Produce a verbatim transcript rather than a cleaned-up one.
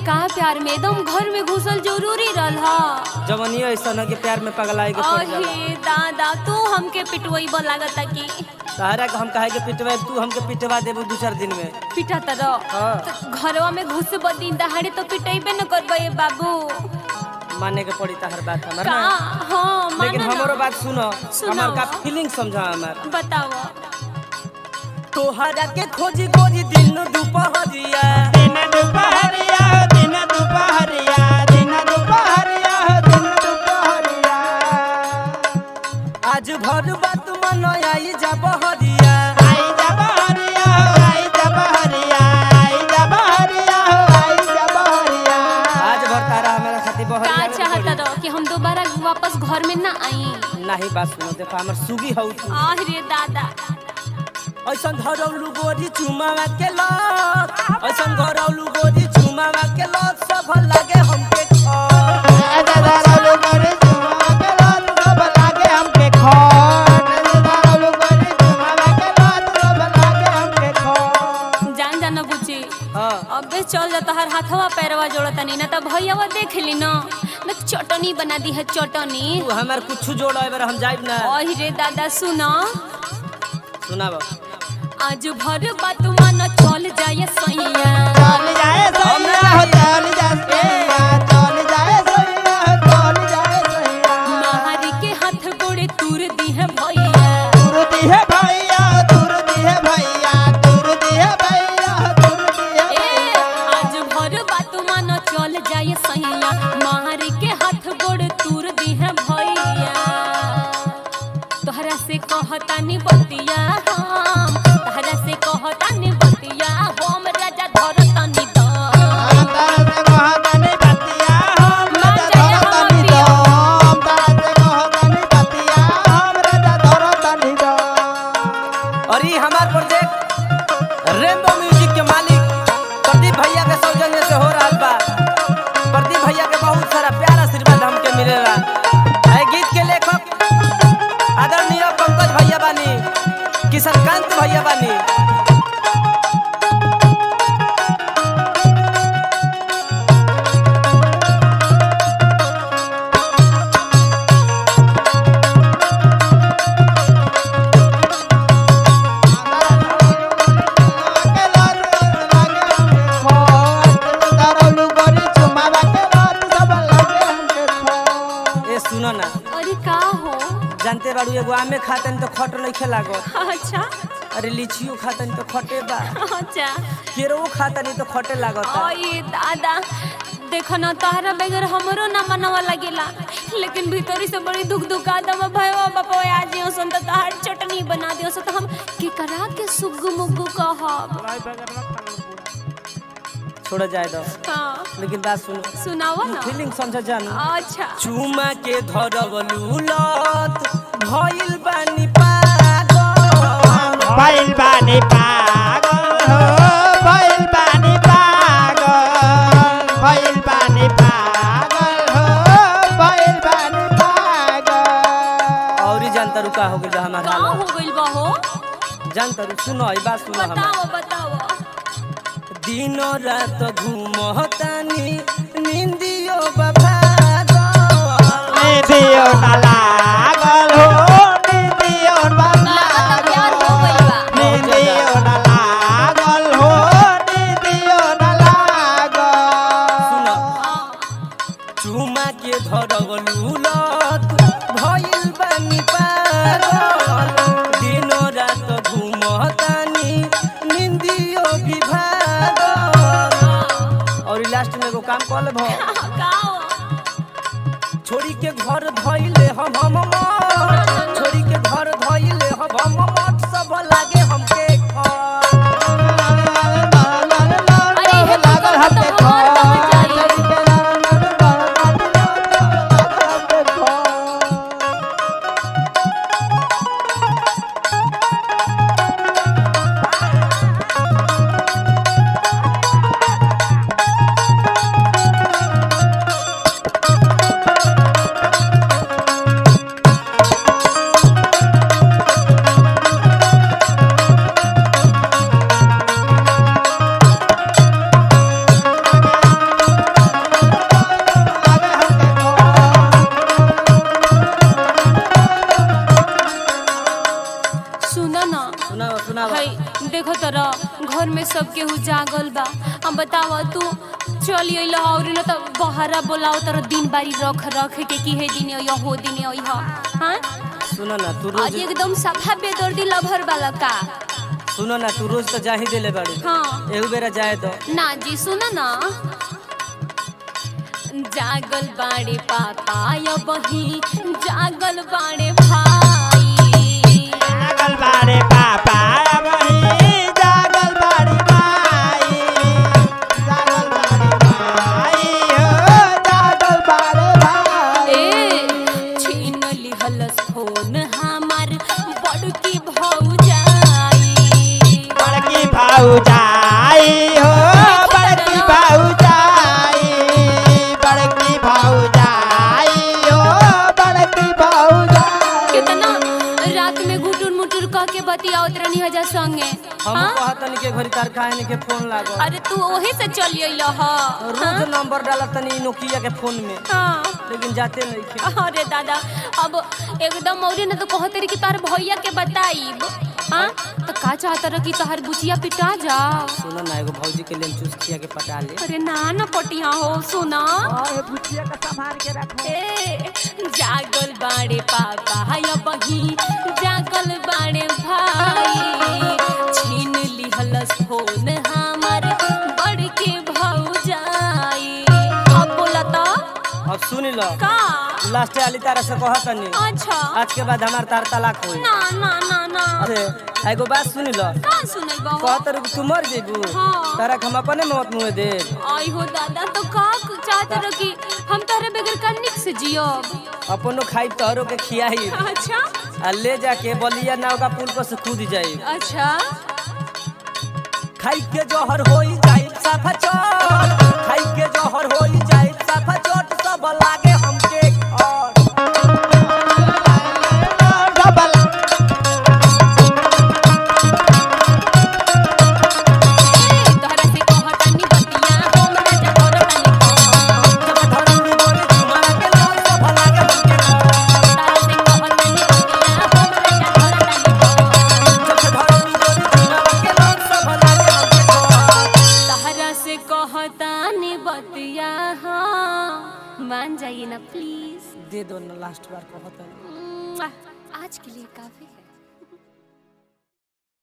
का प्यार में एकदम घर में घुसल जरूरी रहल जवनी ऐसा न के प्यार में पगलाई के पड़ जाला। अहे दादा तू हमके पिटवई ब लागता कि तहरा के हम कहे के पिटवा तू हमके पिटवा देबू दो चार दिन में पिटा तर हां घरवा में घुस बदी दहाड़े तो पिटैबे न करबे बाबू माने के पड़ी तहर बात हमर का ना हां लेकिन हमरो बात सुनो हमर का फीलिंग समझा हमर बताओ तोहरा के खोजी खोजी दिन दुपहरिया दिन दुपहरिया दिन दुपहरिया दिन दुपहरिया दिन दुपहरिया आज भर बात मन आई जा बहरिया आई जा बहरिया आई जा बहरिया आई जा बहरिया आई जा बहरिया आज भर तारा हमारा खातिर बहरिया का चाहता रहो कि हम दोबारा वापस घर में ना आई नहीं बात सुनो देखो हमर सुगी हौ तू आह रे दादा ऐसन घरौलू गोरी चुमावा के लत ऐसन घरौलू गोरी चुमावा के लत सब लागे हमके खट दादा रालू करे जुमा के रात सब लागे हमके खट दादा रालू करे जुमा के रात सब लागे हमके खट जान जाना बुची हां अबे चल जा तोहर हाथवा पैरवा जोड़ता नहीं ना त भैयावा देख ली ना न चटनी बना दी है चटनी तू हमर कुछ जोड़ एबर हम जाइब ना ओही रे दादा सुना सुनाबो आज भर बात मन चल जाए सैया चल जाए सैया हो चल जाए सैया चल जाए सैया हो चल जाए सैया महारी के हाथ गोड़े तूर दी है भैया दूर दी है भैया दूर दी है भैया दूर दी है भैया दूर दी है ए आज भर बात मन चल जाए सैया महारी के हाथ गोड़े तूर दी है भैया तोहरा से कहतानी बतिया हम तोहरा से कहतानी बतिया हम राजा धरतनी द तारा से कहतानी बतिया हम राजा धरतनी द तारा से कहतानी बतिया हम राजा धरतनी द और ये हमार प्रोजेक्ट रेनबो म्यूजिक के मालिक प्रदीप भैया के सौजन्य से हो रहा बा प्रदीप भैया के बहुत सारा प्यार आशीर्वाद हमके मिलेला है गीत के लेखक आदरणीय पंकज भैया बानी किशनकांत भैया बानी ए सुनो ना अरे का हो जानते बाड़ू एगो आमे खातन तो खट लइखे लागत अच्छा अरे लीचियो खातन तो खटे बा अच्छा केरो खातन तो खटे लागत ओए दादा देखो ना तोहरा बगैर हमरो ना मनवा लगेला लेकिन भीतरी से बड़ी दुख दुख आदम भयवा बापा आज यो संत तहार चटनी बना दियो सो तो हम के करा के सुग्गु मुग्गु कहब छोड़ जाए दो हां लेकिन बात सुनो सुनाओ ना फीलिंग समझ जानू अच्छा चुमा के धरवलू लत भइल बानी पागल भइल बानी पागल हो भइल बानी पागल भइल बानी पागल हो भइल बानी पागल और जानता रुका हो गइल हमार का हाल हो गइल बा हो जानता रु सुनो ई बात सुनो हम बताओ बताओ दिन रात घूमतानी निंदियो बभागल निदियो ना लागल हो निदियो ना प्यार हो गइल बा निदियो ना लागल हो निदियो ना लागल सुनो हाँ, चुमा के धरवलू लत भइल बानी पागल दिन रात घूमतानी निंदियो विभागल और लास्ट में एगो काम कर लेबो का हो छोड़ी के घर धइले हम हम मत छोड़ी के घर धइले हम हम मत सब लागे हमके खट अरे हे लागल हमके तो हमार कहाँ जाई? घर में सब केहू जागल बा। हम बतावा तू चली अइला और न त बहरा बोलाओ तर दिन बारी रख रख के की हे दिन यो हो दिन यो हां। सुनो ना तू आज रोज एकदम सफा बेदर्दी लभर वाला का। सुनो ना तू रोज तो जा ही देले बाड़ी। हाँ एहू बेरा जाए तो ना जी सुनो ना। जागल बाड़े पापा या बही जागल बाड़े भाई। जागल बाड़े पापा वही जागल बाड़ी भाई। जागल बाड़े भाई हो जागल बाड़े भाई। ए छीन लिहलस फोन हमार बड़की भौजाई। बड़की भौजाई हो बड़की भौजाई। बड़की भौजाई हो बड़की भौजाई। कितना रात में घुटुर मुटुर कह के बतियावत रहनी हजा संगे। हम हाँ? कहतनी के घरी तार काहे के फोन लागो। अरे तू ओही से चली अइला ह। रोज नंबर डाला तनी नोकिया के फोन में हाँ लेकिन जाते नहीं थे। अरे दादा अब एकदम औरे न तो कहते रही कि तार भैया के बताईब। हाँ तो का चाहता रह कि तोहर बुचिया पिटा जा। सुनो ना एगो भौजी के लिए चूस किया के पटा ले। अरे ना ना पटिया हो सुना। और बुचिया का संभाल के रखो। ए जागल बाड़े पापा या बही जागल बाड़े भाई। छीन लिहलस फोन हमार बड़के भौजाई। अब बोला तो अब सुन लो का। लास्ट वाली तारा से कहतनी अच्छा आज के बाद हमार तार तलाक होई। ना ना ना ना अरे एगो बात सुन लो का सुनई बहू। कहतर तू मर जेबू हाँ। तारा हम अपने मौत मुँह दे। आई हो दादा तो का चाहते रह कि हम तारे बगैर कनिक से जियब। अपनो खाई तोहरो के खियाई अच्छा आ ले जाके बलिया नाव का पुल पर से कूद जाई। अच्छा खाई के जोहर होई जाई साफा चोट। खाई के जोहर होई जाई साफा चोट सब लागे हमके और डबल तोहरा से कहतानी बतिया हम ना जहरतानी जब धरम में बोली तुम्हारा के लाल सब लागे हमके और तोहरा से कहतानी बतिया हम ना जहरतानी जब धरम में बोली तुम्हारा के लाल सब लागे हमके और तोहरा से कहतानी बतिया हाँ मान जाइए ना प्लीज। दे दो ना लास्ट बार कहतनी। आज के लिए काफी है।